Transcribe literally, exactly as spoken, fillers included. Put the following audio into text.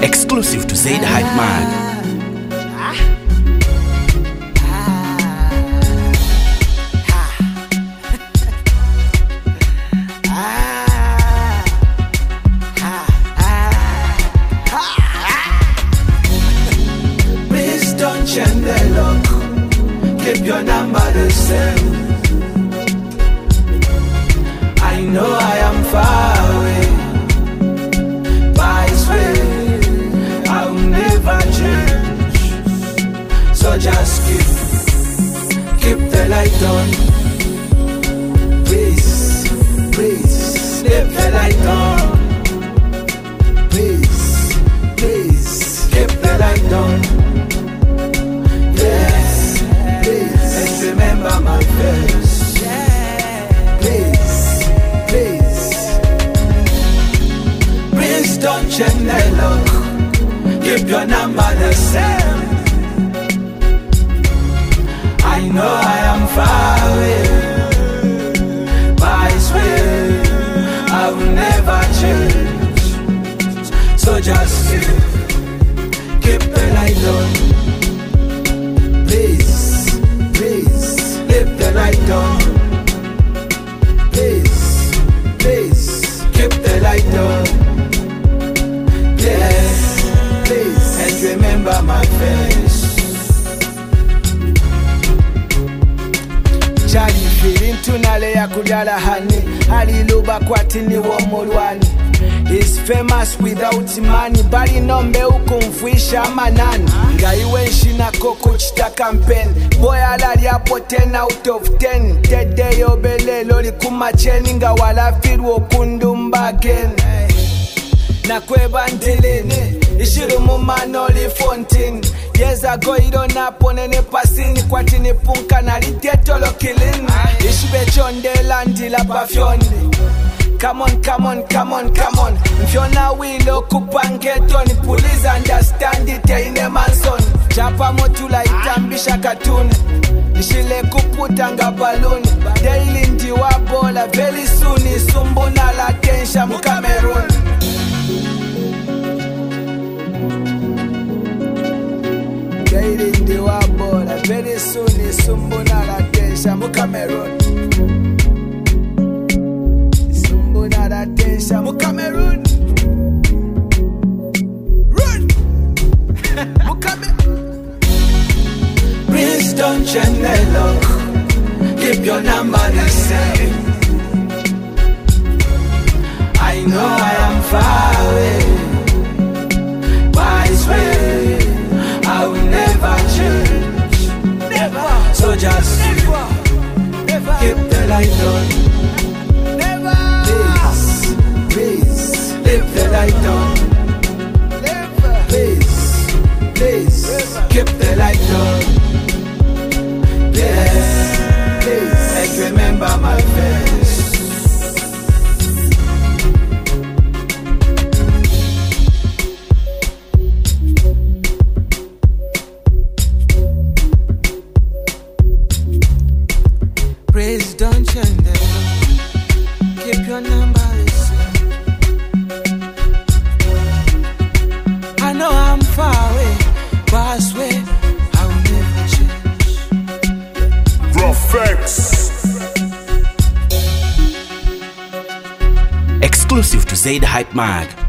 Exclusive to Zaid Hype Mag. Please don't change the look. Keep your number the same. I know I am far away, but I swear I will never change. So just keep, keep the light on. Please, please, keep the light on. Please, please, keep the light on. Yes, please, and remember my face. Don't change the look. Keep your number the same. I know I am far away, but I swear I will never change. So just keep, keep the light on. Please, please, keep the light on. Please, please, keep the light on. Yes, please, and remember my face. Chali feeling tunale ya kudala hani. Aliluba kwatini wa mulwani. He's famous without money. Bali nombe ukumfuisha manani. Ngaiwe nshina koko chita campaign. Boy alali hapo ten out of ten. Tede yobele loli kumacheni. Nga wala firu okundumba again. Na kweba ntilini ishiru mumano li fontin. Years ago idona ponene pasini. Kwa tini punka na litetolo kilini. Ishibe chonde landi la pafyondi. Come on, come on, come on, come on. Mfiona wilo kupangetoni. Please understand it ine manson. Chapa motula itambisha katuni. Ishile kuputanga baluni. Daily ndi wabola very soon. Isumbuna la tensha mu Cameroon. Daily ndi wabola very soon. Isumbuna la tensha mu Cameroon. Isumbuna la tensha mu Cameroon. Run! Mu Cameroon. Please don't change the look. Keep your number the same. I know I am far away, but I swear I will never change. Never. So just never, never. Keep the light on. Never. Please, please, keep the light on. Never. Please, please, never. Keep the light on. Yes, please, and remember my face. Please don't change the look. Keep your number the same. I know I'm far away, but I swear I will never change. Prophex. Exclusive to Zaid Hype Mag.